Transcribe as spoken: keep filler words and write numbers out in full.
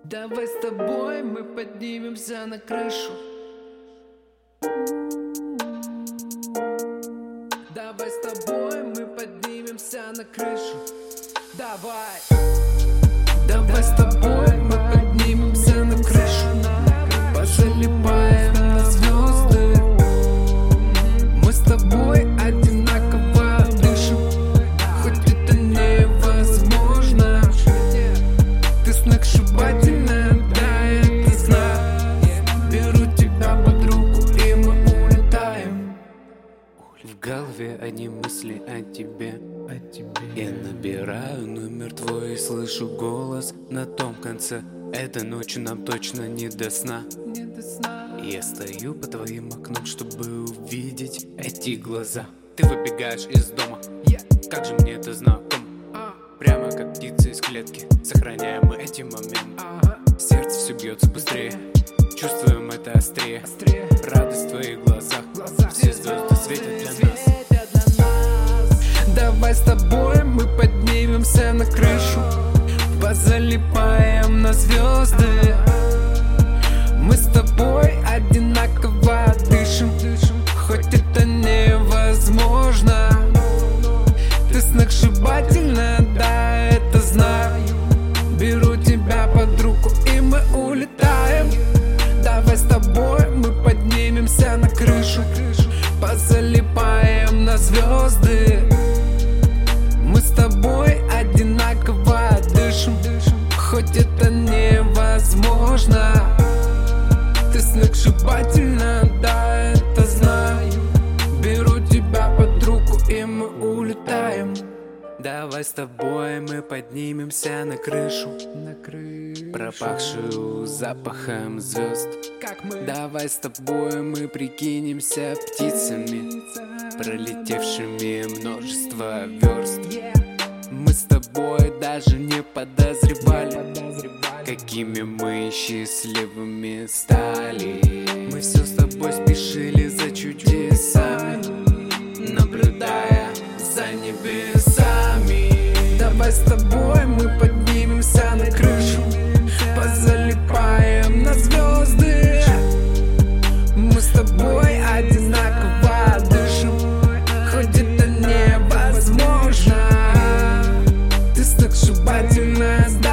Давай с тобой мы поднимемся на крышу. Давай с тобой мы поднимемся на крышу. Давай. Давай с тобой мы поднимемся на крышу. Позалипаем на звезды. Мы с тобой одинаково дышим, хоть это невозможно. Ты сногсшибательная, да, это знаю. Беру тебя под руку и мы улетаем. В голове одни мысли о тебе, о тебе. Я набираю номер твой и слышу голос на том конце. Этой ночью нам точно не до сна. Не до сна. Я стою под твоим окном, чтобы увидеть эти глаза. Ты выбегаешь из дома, Yeah. как же мне это знакомо. А, Прямо как птица из клетки, сохраняем мы эти моменты. ага. Сердце все бьется быстрее, чувствуем это острее. Острее. Радость в твоих глазах, Глаза. все звезды светят для нас. Светят для нас. Давай с тобой мы поднимемся на крышу. Позалипаем на звезды. Мы с тобой одинаково дышим, хоть это невозможно. Ты сногсшибательная, да, это знаю. Беру тебя под руку и мы улетаем. Давай с тобой мы поднимемся на крышу. Позалипаем на звезды. Мы с тобой одинаково дышим, хоть это невозможно. Ты сногсшибательная, да, это знаю. Беру тебя под руку и мы улетаем. Давай с тобой мы поднимемся на крышу, На крышу, пропахшую запахом звезд. как мы. Давай с тобой мы прикинемся птицами, пролетевшими множество верст. Yeah. Мы с тобой даже не подозревали, Подозревали. какими мы счастливыми стали. Мы все с тобой спешили за чудесами, наблюдая за небесами. Давай с тобой мы поднимемся на крышу. Позалипаем на звезды. Мы с тобой одинаково дышим, хоть это невозможно. Ты сногсшибательная.